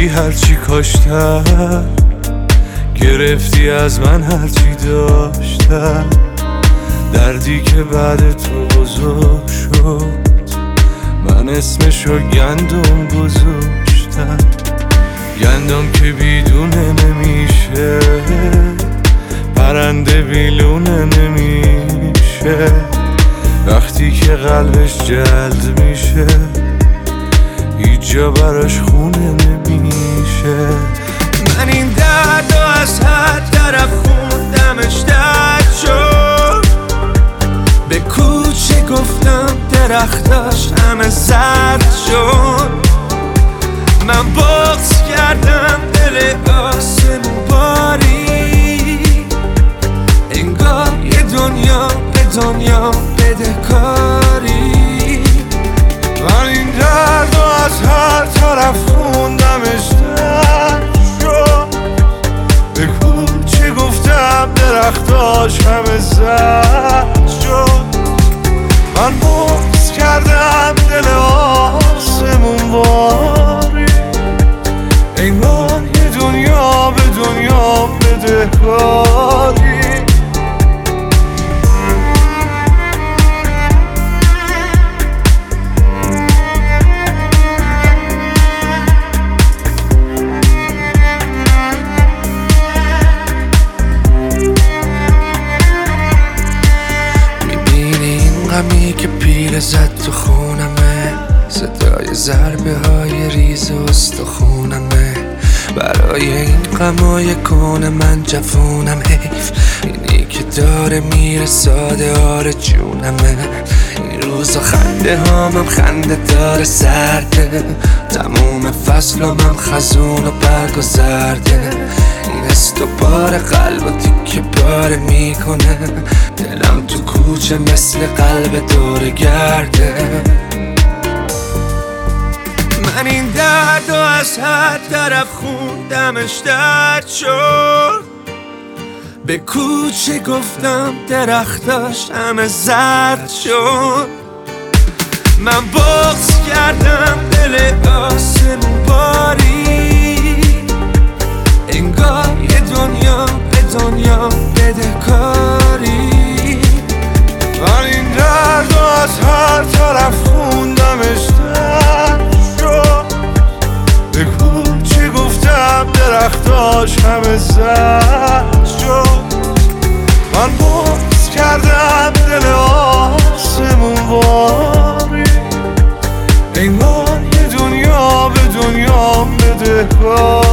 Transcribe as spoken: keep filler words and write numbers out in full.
رفتی هرچی کاشتم، گرفتی از من هرچی داشتم. دردی که بعد تو بزرگ شد، من اسمشو گندم گذاشتم. گندم که بیدونه نمیشه، پرنده بیلونه نمیشه. وقتی که قلبش جلد میشه، هیچ جا براش خونه نمیشه. من این دردو از هر طرف خوندمش درد شد. به کوچه گفتم درختاش همه زرد شد. من بغض کردم دل آسمون باری، انگار یه دنیا به دنیا بدهکاری. من این دردو از هر طرف خوندمش درد شد. به کوچه گفتم درختاش همه زرد شد. من بغض کردم دل آسمون باری، انگار یه دنیا به دنیا بدهکاری. غمی که پیله زد تو خونمه، صدای ضربه های ریز استخونمه. برای این غمای کون من جفونم، حیف اینی که داره میره ساده آره جونمه. این روزا خنده هامم خنده داره سرده، تموم فصلم خزون و برگ و زرده. این استوبار قلب و تیکه پاره میکنه، دلم تو کوچه مثل قلب دور گرده. من این دردو از هر طرف خوندمش درد شد. به کوچه گفتم درختاش همه زرد شد. من بغض کردم دل آسمون باری، انگار یه دنیا به دنیا بدهکاری. من این دردو از هر طرف خوندمش درد شد. به کوچه گفتم درختاش همه زرد شد. من بغض کردم دل آسمون باری، انگار یه دنیا به دنیا بدهکاری.